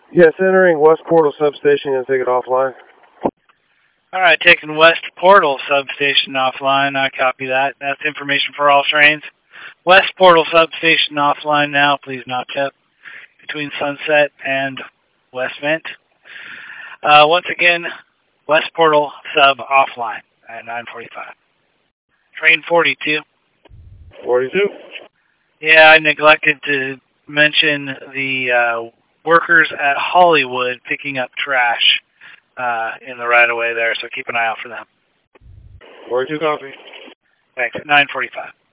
Yes, entering West Portal substation and take it offline. All right, taking West Portal substation offline. I copy that. That's information for all trains. West Portal substation offline now. Please not tip between Sunset and West Mint. Once again, West Portal sub offline at 9:45. Train 42. 42. Yeah, I neglected to mention the workers at Hollywood picking up trash in the right-of-way there, so keep an eye out for them. 42 copy. Thanks. 9:45.